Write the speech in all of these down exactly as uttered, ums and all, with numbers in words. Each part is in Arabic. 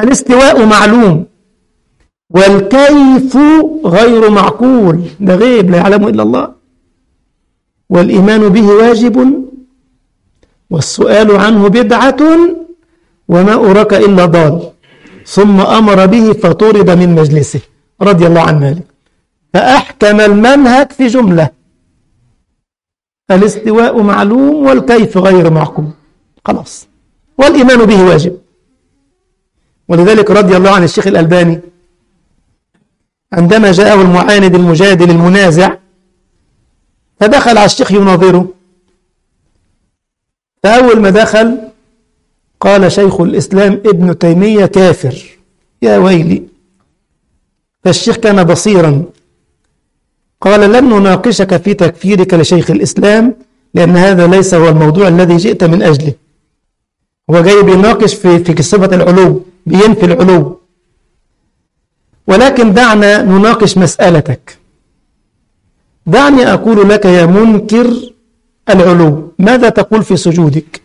الاستواء معلوم والكيف غير معقول، ده غيب لا يعلمه إلا الله. والإيمان به واجب والسؤال عنه بدعة وما أراك إلا ضال، ثم أمر به فطرد من مجلسه رضي الله عن مالك. فأحكم المنهج في جملة: الاستواء معلوم والكيف غير معقول، خلاص. والإيمان به واجب. ولذلك رضي الله عن الشيخ الألباني عندما جاءه المعاند المجادل المنازع فدخل على الشيخ يناظره، فأول ما دخل قال: شيخ الإسلام ابن تيمية كافر. يا ويلي. فالشيخ كان بصيرا، قال: لن نناقشك في تكفيرك لشيخ الإسلام، لأن هذا ليس هو الموضوع الذي جئت من أجله. هو جاي بيناقش في في صفة العلو، بينفي العلو، ولكن دعنا نناقش مسألتك. دعني أقول لك يا منكر العلو، ماذا تقول في سجودك؟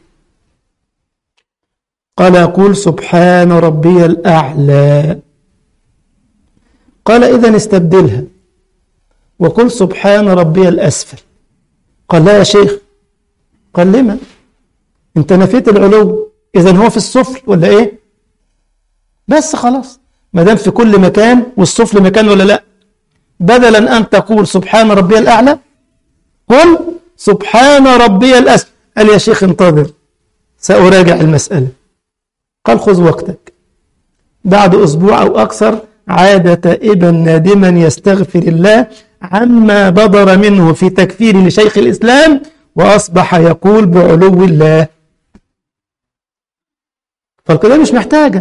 قال: أقول سبحان ربي الأعلى. قال: إذن استبدلها وقل سبحان ربي الأسفل. قال: لا يا شيخ. قال: لما؟ أنت نفيت العلو، إذن هو في السفل ولا إيه؟ بس خلاص، ما دام في كل مكان والسفل مكان ولا لا؟ بدلا أن تقول سبحان ربي الأعلى قل سبحان ربي الأسفل. قال: يا شيخ انتظر سأراجع المسألة. قال: خذ وقتك. بعد أسبوع أو أكثر عاد تائبا نادما يستغفر الله عما بدر منه في تكفير لشيخ الإسلام، وأصبح يقول بعلو الله. فالقضية مش محتاجة.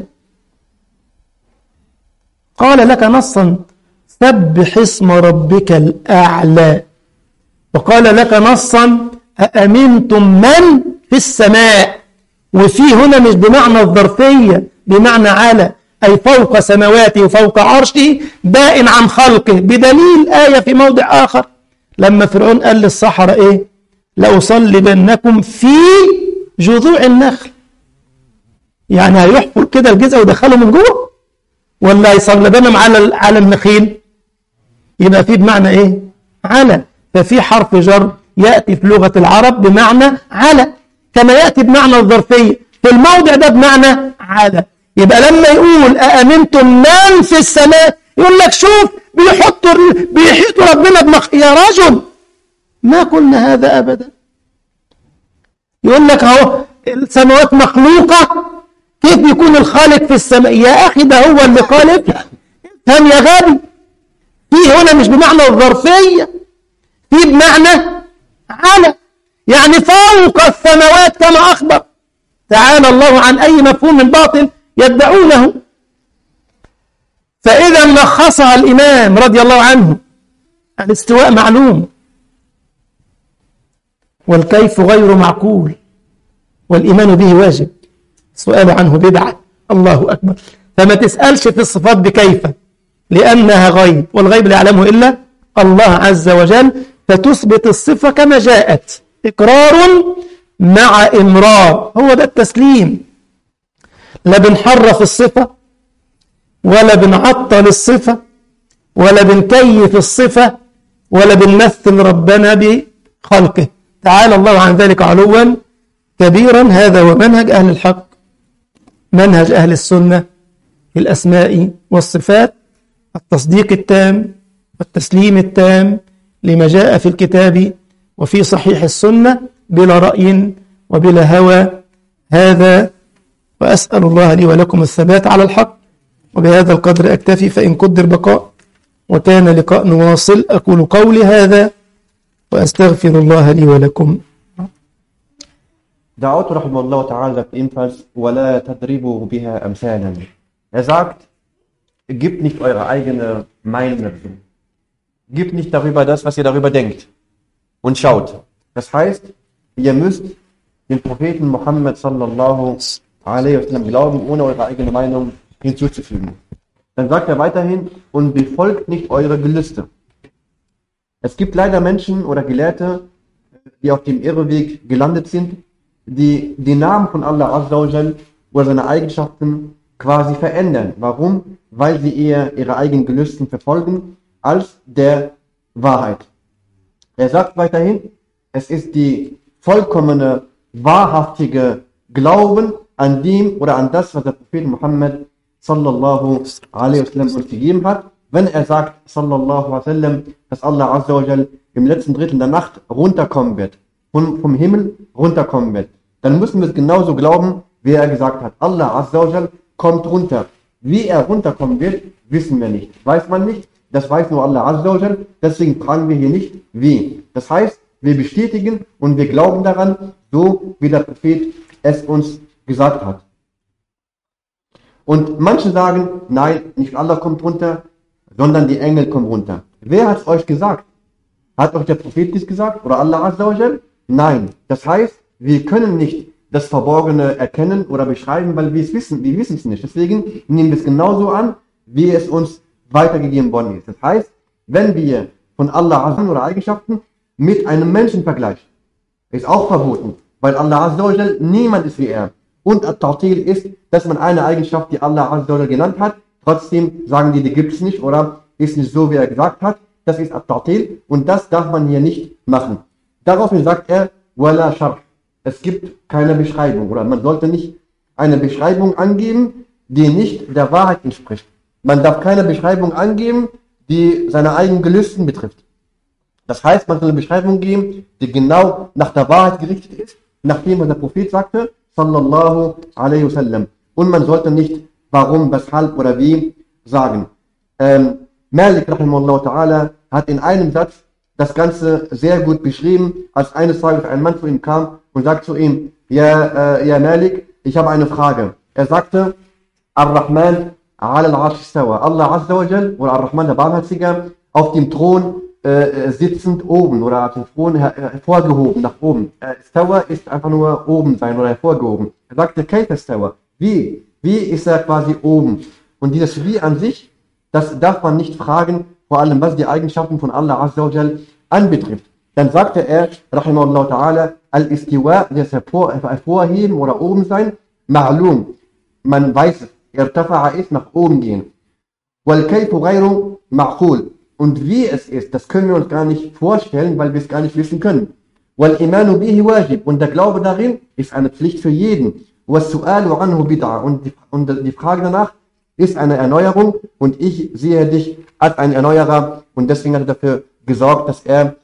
قال لك نصا: سبح اسم ربك الأعلى. وقال لك نصا: أأمنتم من في السماء. وفي هنا مش بمعنى الظرفية، بمعنى على، أي فوق سماواته وفوق عرشه بائن عن خلقه، بدليل آية في موضع آخر لما فرعون قال للسحرة إيه؟ لأصلبنكم في جذوع النخل. يعني هيحفر كده الجذع ويدخله من جوه، ولا يصلبنهم على على النخيل؟ يبقى في بمعنى إيه؟ على. ففي حرف جر يأتي في لغة العرب بمعنى على، كما يأتي بمعنى الظرفية في الموضع ده بمعنى على. يبقى لما يقول أأمنتم من في السماء، يقول لك شوف بيحطوا بيحيطوا ربنا بمخ. يا رجل ما قلنا هذا أبدا. يقول لك اهو السماوات مخلوقة، كيف يكون الخالق في السماء؟ يا أخي ده هو اللي خالق. فهم يا غبي. في هنا مش بمعنى الظرفية، في بمعنى على، يعني فوق السماوات كما أخبر. تعالى الله عن أي مفهوم باطل يدعونه. فإذا لخصها الإمام رضي الله عنه: الاستواء معلوم والكيف غير معقول والإيمان به واجب، السؤال عنه بدعة. الله أكبر. فما تسألش في الصفات بكيف، لأنها غيب، والغيب لا يعلمه إلا الله عز وجل. فتثبت الصفة كما جاءت، إقرار مع إمرار، هو ده التسليم. لا بنحرف الصفة ولا بنعطل الصفة ولا بنكيف الصفة ولا بنمثل ربنا بخلقه. تعالى الله عن ذلك علوا كبيرا. هذا هو منهج أهل الحق، منهج أهل السنة في الأسماء والصفات: التصديق التام والتسليم التام لما جاء في الكتاب وفي صحيح السنة بلا رأي وبلا هوى. هذا، وأسأل الله لي ولكم الثبات على الحق. وبهذا القدر أكتفي، فإن قدر بقاء وكان لقاء نواصل. أقول قولي هذا وأستغفر الله لي ولكم. Der Autor rahimahullah ta'ala sagt ebenfalls: وَلَا تَضْرِبُوا بِهَا أَمْثَالًا. Er sagt, gebt nicht eure eigene Meinung dazu. Gebt nicht darüber das, was ihr darüber denkt. Und schaut. Das heißt, ihr müsst den Propheten Muhammad sallallahu alaihi wasallam glauben, ohne eure eigene Meinung hinzuzufügen. Dann sagt er weiterhin: und befolgt nicht eure Gelüste. Es gibt leider Menschen oder Gelehrte, die auf dem Irrweg gelandet sind, die den Namen von Allah Azza wa Jal oder seine Eigenschaften quasi verändern. Warum? Weil sie eher ihre eigenen Gelüsten verfolgen als der Wahrheit. Er sagt weiterhin, es ist die vollkommene, wahrhaftige Glauben an dem oder an das, was der Prophet Muhammad sallallahu alaihi wasallam uns gegeben hat. Wenn er sagt, sallallahu alaihi wasallam, dass Allah azza wa jal im letzten Drittel der Nacht runterkommen wird, vom, vom Himmel runterkommen wird, dann müssen wir es genauso glauben, wie er gesagt hat. Allah azza wa jal kommt runter. Wie er runterkommen wird, wissen wir nicht. Weiß man nicht. Das weiß nur Allah azza wa jal. Deswegen fragen wir hier nicht, wie. Das heißt, wir bestätigen und wir glauben daran, so wie der Prophet es uns gesagt hat. Und manche sagen, nein, nicht Allah kommt runter, sondern die Engel kommen runter. Wer hat es euch gesagt? Hat euch der Prophet dies gesagt? Oder Allah azza wa jal? Nein. Das heißt, wir können nicht das Verborgene erkennen oder beschreiben, weil wir es wissen. Wir wissen es nicht. Deswegen nehmen wir es genauso an, wie es uns weitergegeben worden ist. Das heißt, wenn wir von Allah azza oder Eigenschaften mit einem Menschen vergleichen, ist auch verboten, weil Allah azza wa jal niemand ist wie er. Und At-Ta'til ist, dass man eine Eigenschaft, die Allah azza wa jal genannt hat, trotzdem sagen die, die gibt es nicht oder ist nicht so, wie er gesagt hat. Das ist At-Ta'til und das darf man hier nicht machen. Daraufhin sagt er, Wala Sharh. Es gibt keine Beschreibung oder man sollte nicht eine Beschreibung angeben, die nicht der Wahrheit entspricht. Man darf keine Beschreibung angeben, die seine eigenen Gelüsten betrifft. Das heißt, man soll eine Beschreibung geben, die genau nach der Wahrheit gerichtet ist, nach dem, was der Prophet sagte, sallallahu alaihi wasallam. Und man sollte nicht warum, weshalb oder wie sagen. Ähm, Malik rahimahullah ta'ala hat in einem Satz das Ganze sehr gut beschrieben, als eines Tages ein Mann zu ihm kam und sagt zu ihm, ja, äh, ja Malik, ich habe eine Frage. Er sagte, Ar-Rahman ala al-Arsh istawa. Allah azza wa jal, oder Ar-Rahman, der Barmherziger, auf dem Thron äh, sitzend oben oder auf dem Thron her hervorgehoben, nach oben. Äh, Istawa ist einfach nur oben sein oder hervorgehoben. Er sagte, Kayfa istawa. Wie? Wie ist er quasi oben? Und dieses Wie an sich, das darf man nicht fragen, vor allem was die Eigenschaften von Allah azza wa jal anbetrifft. Dann sagte er, rahimahullah ta'ala, al-Istiwa, das hervorheben oder oben sein, ma'lum, man weiß es, irtafa'a ist nach oben gehen. Wal-Kayfu ghayru ma'qul. Und wie es ist, das können wir uns gar nicht vorstellen, weil wir es gar nicht wissen können. Wal-Imanu bihi wajib. Und der Glaube darin ist eine Pflicht für jeden. Was-Su'alu anhu bid'a. Und die, und die Frage danach ist eine Erneuerung und ich sehe dich als ein Erneuerer und deswegen hat er dafür gesorgt, dass er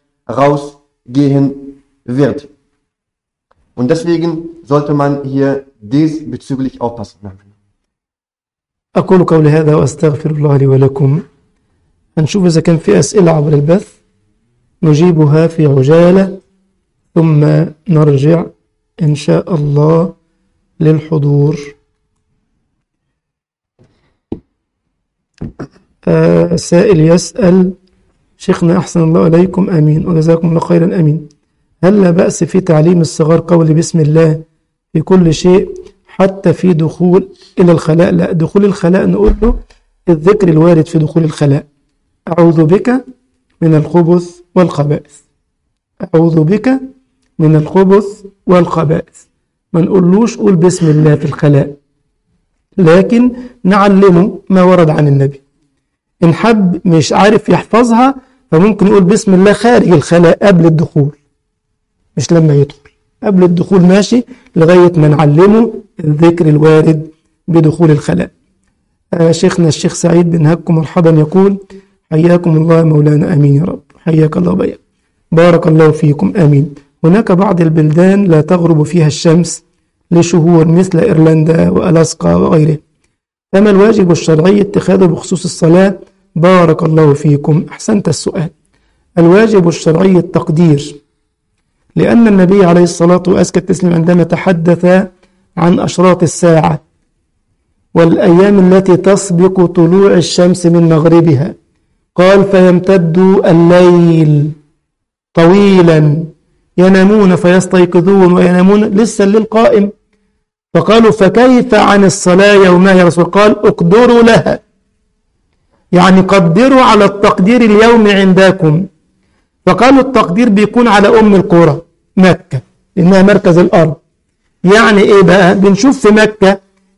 rausgehen wird. Und deswegen sollte man hier diesbezüglich aufpassen. أقول قولي هذا وأستغفر الله لي ولكم. هنشوف إذا كان في أسئلة عبر البث نجيبها في عجالة ثم نرجع إن شاء الله للحضور. آه سائل يسأل شيخنا أحسن الله إليكم آمين وجزاكم الله خيرا آمين. هل لا بأس في تعليم الصغار قول بسم الله في كل شيء حتى في دخول إلى الخلاء؟ لا، دخول الخلاء نقول له الذكر الوارد في دخول الخلاء، أعوذ بك من الخبث والخبائث، أعوذ بك من الخبث والخبائث. ما نقولوش قول بسم الله في الخلاء، لكن نعلمه ما ورد عن النبي. إن حب مش عارف يحفظها فممكن يقول بسم الله خارج الخلاء قبل الدخول، مش لما يدخل، قبل الدخول ماشي لغاية ما نعلمه الذكر الوارد بدخول الخلاء. آه شيخنا الشيخ سعيد بن هكم مرحبا يقول حياكم الله مولانا آمين يا رب. حياك الله بيا، بارك الله فيكم آمين. هناك بعض البلدان لا تغرب فيها الشمس لشهور مثل إيرلندا وألاسكا وغيره، فما الواجب الشرعي اتخاذه بخصوص الصلاة؟ بارك الله فيكم، أحسنت السؤال. الواجب الشرعي التقدير، لأن النبي عليه الصلاة وأزكى التسليم عندما تحدث عن أشراط الساعة والأيام التي تسبق طلوع الشمس من مغربها قال فيمتد الليل طويلا ينامون فيستيقظون وينامون لسه الليل قائم، فقالوا فكيف عن الصلاة يومها يا رسول؟ قال اقدروا لها، يعني قدروا على التقدير اليومي عندكم. فقالوا التقدير بيكون على أم القرى مكة لأنها مركز الأرض. يعني إيه بقى؟ بنشوف في مكة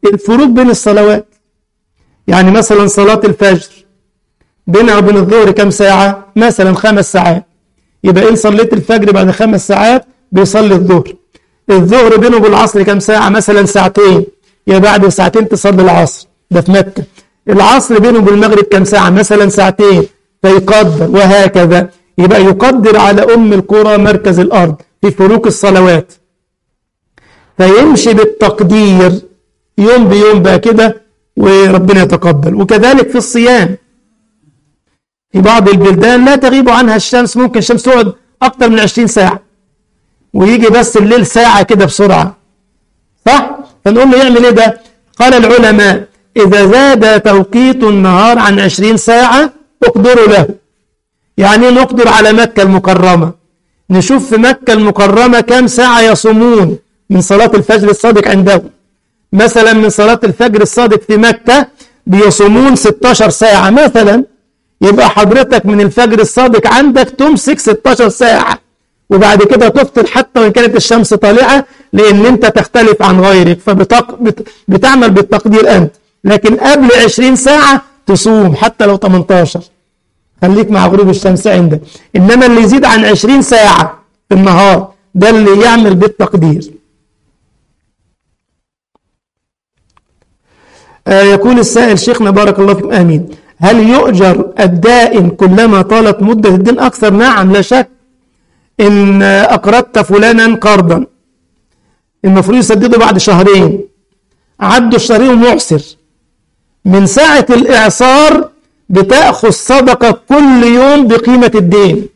الفروق بين الصلوات. يعني مثلا صلاة الفجر بينها وبين الظهر كم ساعة؟ مثلا خمس ساعات. يبقى إن صليت الفجر بعد خمس ساعات بيصلي الظهر. الظهر بينه وبالعصر كم ساعة؟ مثلا ساعتين، يبقى بعد ساعتين تصلي العصر، ده في مكة. العصر بينه وبالمغرب كم ساعة؟ مثلا ساعتين، فيقدر وهكذا. يبقى يقدر على أم القرى مركز الأرض في فروق الصلوات، فيمشي بالتقدير يوم بيوم بقى كده وربنا يتقبل. وكذلك في الصيام، في بعض البلدان لا تغيب عنها الشمس، ممكن الشمس تقعد أكتر من عشرين ساعة ويجي بس الليل ساعة كده بسرعة، صح؟ فنقول له يعمل إيه ده؟ قال العلماء إذا زاد توقيت النهار عن عشرين ساعة اقدروا له. يعني نقدر على مكة المكرمة، نشوف في مكة المكرمة كم ساعة يصومون من صلاة الفجر الصادق عندهم. مثلا من صلاة الفجر الصادق في مكة بيصومون ستاشر ساعة مثلا، يبقى حضرتك من الفجر الصادق عندك تمسك ستاشر ساعة، وبعد كده تفطر حتى وإن كانت الشمس طالعة، لأن أنت تختلف عن غيرك فبتعمل بالتقدير أنت. لكن قبل عشرين ساعة تصوم حتى لو تمنتاشر، خليك مع غروب الشمس عندك. إنما اللي يزيد عن عشرين ساعة في النهار ده اللي يعمل بالتقدير. آه يقول السائل شيخنا بارك الله فيكم آمين، هل يؤجر الدائن كلما طالت مدة الدين أكثر؟ نعم لا شك. إن أقرضت فلانا قرضا المفروض يسدده بعد شهرين، عدوا الشهرين ومعسر، من ساعة الإعصار بتأخذ صدقة كل يوم بقيمة الدين.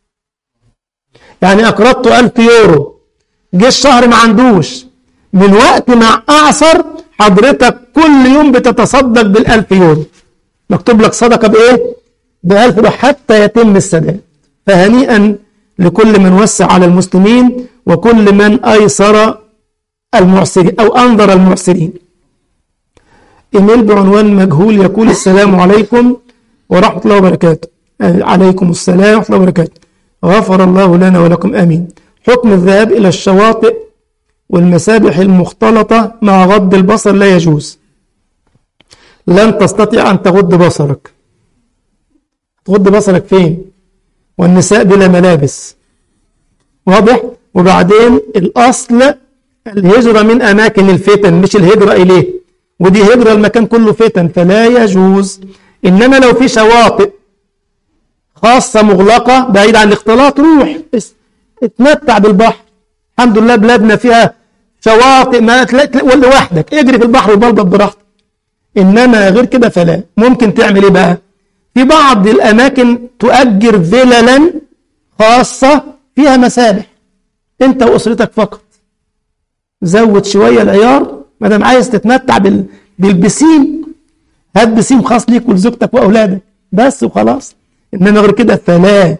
يعني أقرضته ألف يورو، جه الشهر ما عندوش، من وقت ما أعصر حضرتك كل يوم بتتصدق بالألف يورو، مكتوب لك صدقة بإيه؟ بألف يورو حتى يتم السداد. فهنيئا لكل من وسع على المسلمين وكل من أيسر المعسرين أو أنظر المعسرين. إيميل بعنوان مجهول يقول السلام عليكم ورحمة الله وبركاته. عليكم السلام ورحمة الله وبركاته، غفر الله لنا ولكم آمين. حكم الذهاب إلى الشواطئ والمسابح المختلطة مع غض البصر لا يجوز. لن تستطيع أن تغض بصرك. تغض بصرك فين؟ والنساء بلا ملابس، واضح؟ وبعدين الأصل الهجرة من أماكن الفتن مش الهجرة إليه، ودي هجرة المكان كله فتن فلا يجوز. إنما لو في شواطئ خاصة مغلقة بعيد عن الاختلاط روح اتمتع بالبحر. الحمد لله بلادنا فيها شواطئ ما تلاقي لوحدك اجري في البحر وبلبط براحتك. إنما غير كده فلا. ممكن تعمل إيه بقى؟ في بعض الأماكن تؤجر فيللا خاصة فيها مسابح أنت وأسرتك فقط. زود شوية العيار ما دام عايز تتمتع بال... بالبسين، هات بسين خاص ليك ولزوجتك وأولادك بس وخلاص. إنما غير كده فلا.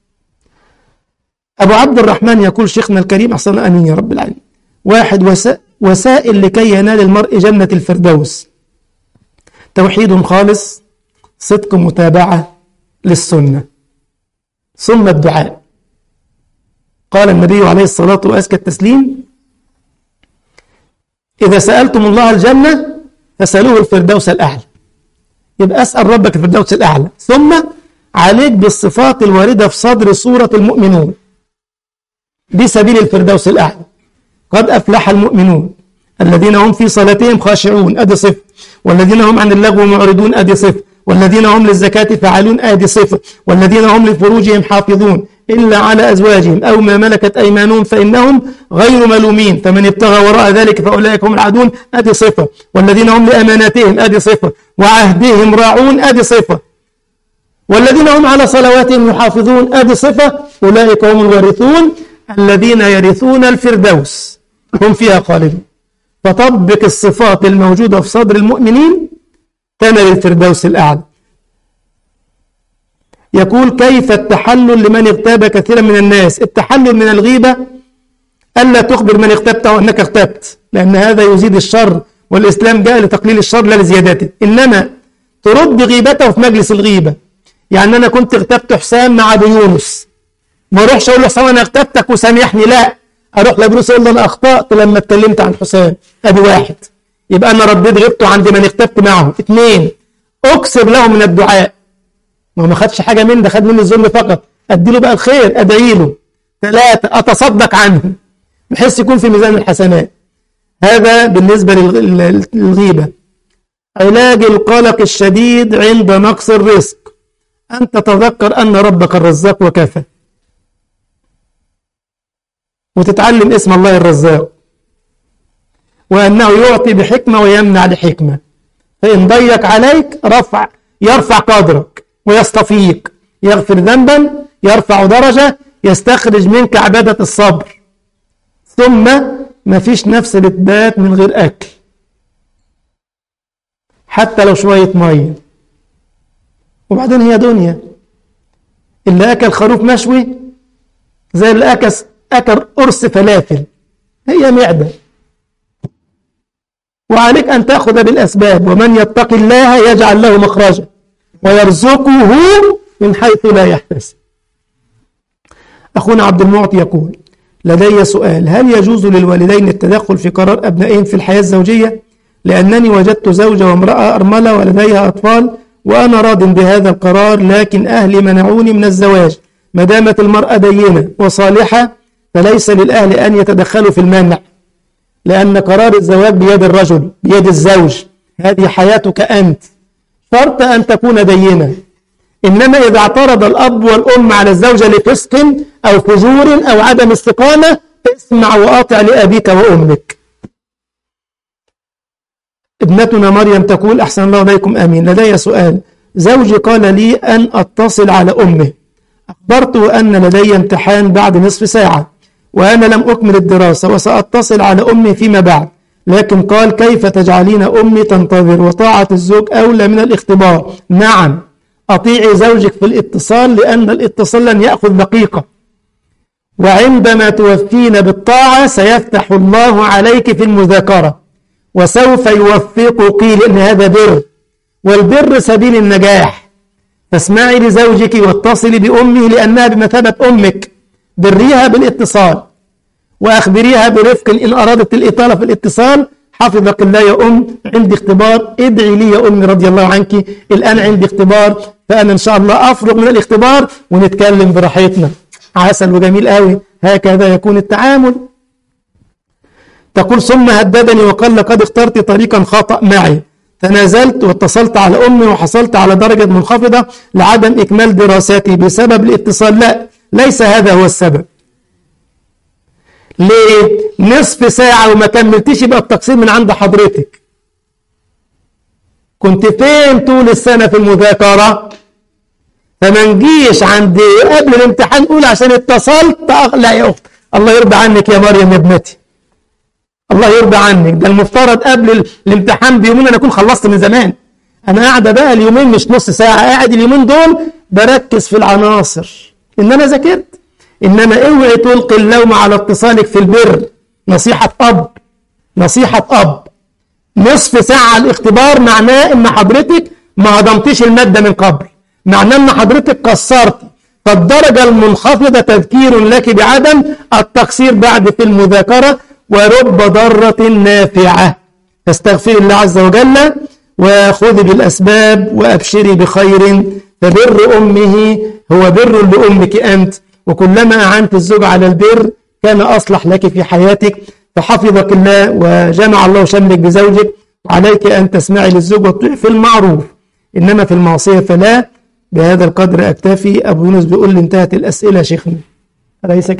أبو عبد الرحمن يقول شيخنا الكريم أحسن أمين يا رب العالمين، واحد وسا... وسائل لكي ينال المرء جنة الفردوس: توحيد خالص، صدق متابعة للسنة، ثم الدعاء. قال النبي عليه الصلاة وأزكى التسليم: إذا سألتم الله الجنة فسألوه الفردوس الأعلى. يبقى أسأل ربك الفردوس الأعلى، ثم عليك بالصفات الواردة في صدر سورة المؤمنون بسبيل الفردوس الأعلى. قد أفلح المؤمنون الذين هم في صلاتهم خاشعون، أدي صفة. والذين هم عن اللغو معرضون، أدي صفة. والذين هم للزكاة فاعلون، أدي صفة. والذين هم لفروجهم حافظون إلا على أزواجهم أو ما ملكت أيمانهم فإنهم غير ملومين، فمن ابتغى وراء ذلك فأولئك هم العادون، أدي صفة. والذين هم لأماناتهم، أدي صفة. وعهدهم راعون، أدي صفة. والذين هم على صلواتهم يحافظون، أدي صفة. أولئك هم الوارثون الذين يرثون الفردوس هم فيها خالدون. فطبق الصفات الموجودة في صدر المؤمنين تنال الفردوس الأعلى. يقول: كيف التحلل لمن اغتاب كثيرا من الناس؟ التحلل من الغيبة ألا تخبر من اغتبته أنك اغتبت، لأن هذا يزيد الشر، والإسلام جاء لتقليل الشر لا لزيادته. إنما ترد غيبته في مجلس الغيبة. يعني أنا كنت اغتبت حسام مع أبو يونس، ما أروحش أقول له حسام أنا اغتبتك وسامحني، لا، أروح لأبو يونس أقول له أنا أخطأت لما اتكلمت عن حسام، أدي واحد. يبقى أنا رديت غبته عند من اختبت معه. اثنين، أكسب له من الدعاء، ما ما خدش حاجة مني، ده خد مني الظلم فقط، أدي له بقى الخير، أدعي له. ثلاثة، أتصدق عنه بحيث يكون في ميزان الحسنات. هذا بالنسبة للغيبة. علاج القلق الشديد عند نقص الرزق، أن تتذكر أن ربك الرزاق وكفى، وتتعلم اسم الله الرزاق، وأنه يعطي بحكمة ويمنع لحكمة. فإن ضيق عليك رفع يرفع قدرك ويصطفيك، يغفر ذنبا، يرفع درجة، يستخرج منك عبادة الصبر. ثم ما فيش نفس بتبات من غير أكل، حتى لو شوية مية. وبعدين هي دنيا، اللي أكل خروف مشوي زي اللي أكل أكل قرص فلافل، هي معدة. وعليك أن تأخذ بالأسباب، ومن يتق الله يجعل له مخرجا ويرزقه من حيث لا يحتسب. أخونا عبد المعطي يقول: لدي سؤال، هل يجوز للوالدين التدخل في قرار أبنائهم في الحياة الزوجية؟ لأنني وجدت زوجة وامرأة أرملة ولديها أطفال، وأنا راض بهذا القرار، لكن أهلي منعوني من الزواج. ما دامت المرأة دينة وصالحة فليس للأهل أن يتدخلوا في المنع، لأن قرار الزواج بيد الرجل، بيد الزوج، هذه حياتك أنت، شرط أن تكون دينة. إنما إذا اعترض الأب والأم على الزوجة لفسق أو فجور أو عدم استقامة، اسمع وأطع لأبيك وأمك. ابنتنا مريم تقول: أحسن الله إليكم، آمين. لدي سؤال، زوجي قال لي أن أتصل على أمه، أخبرته أن لدي امتحان بعد نصف ساعة وأنا لم أكمل الدراسة وسأتصل على أمي فيما بعد، لكن قال: كيف تجعلين أمي تنتظر وطاعة الزوج أولى من الاختبار؟ نعم، أطيعي زوجك في الاتصال، لأن الاتصال لن يأخذ دقيقة، وعندما توفين بالطاعة سيفتح الله عليك في المذاكرة وسوف يوفقك، لأن هذا بر، والبر سبيل النجاح. فاسمعي لزوجك واتصلي بأمه لأنها بمثابة أمك، بريها بالاتصال وأخبريها برفق إن أرادت الإطالة في الاتصال. حفظك الله يا أم، عندي اختبار، ادعي لي يا أمي رضي الله عنك، الآن عندي اختبار، فأنا إن شاء الله أفرغ من الاختبار ونتكلم براحتنا. عسل وجميل قوي، هكذا يكون التعامل. تقول: ثم هددني وقال: لقد اخترت طريقا خطأ معي، تنازلت واتصلت على أمي وحصلت على درجة منخفضة لعدم إكمال دراساتي بسبب الاتصال. لا، ليس هذا هو السبب. ليه؟ نصف ساعة وما كملتش، يبقى التقصير من عند حضرتك. كنت فين طول السنة في المذاكرة؟ فما نجيش عند قبل الامتحان قول عشان اتصلت. لا يا أخت، الله يرضى عنك يا مريم يا ابنتي، الله يرضى عنك. ده المفترض قبل الامتحان بيومين أنا أكون خلصت من زمان. أنا قاعدة بقى اليومين مش نص ساعة، قاعد اليومين دول بركز في العناصر إن أنا ذاكرت. إنما اوعي تلقي اللوم على اتصالك في البر. نصيحة أب، نصيحة أب، نصف ساعة على الاختبار معناه إن حضرتك ما هضمتش المادة من قبل، معناه إن حضرتك قصرت، فالدرجة المنخفضة تذكير لك بعدم التقصير بعد في المذاكرة، ورب ضرة نافعة. فاستغفر الله عز وجل وخذي بالأسباب وأبشري بخير، فبر أمه هو بر لأمك أنت، وكلما أعنت الزوج على البر كان أصلح لك في حياتك. فحفظك الله وجمع الله شملك بزوجك، وعليك أن تسمعي للزوج وتطيعي في المعروف، إنما في المعصية فلا. بهذا القدر أكتفي. أبو يونس بيقول لي: انتهت الأسئلة شيخنا. أليس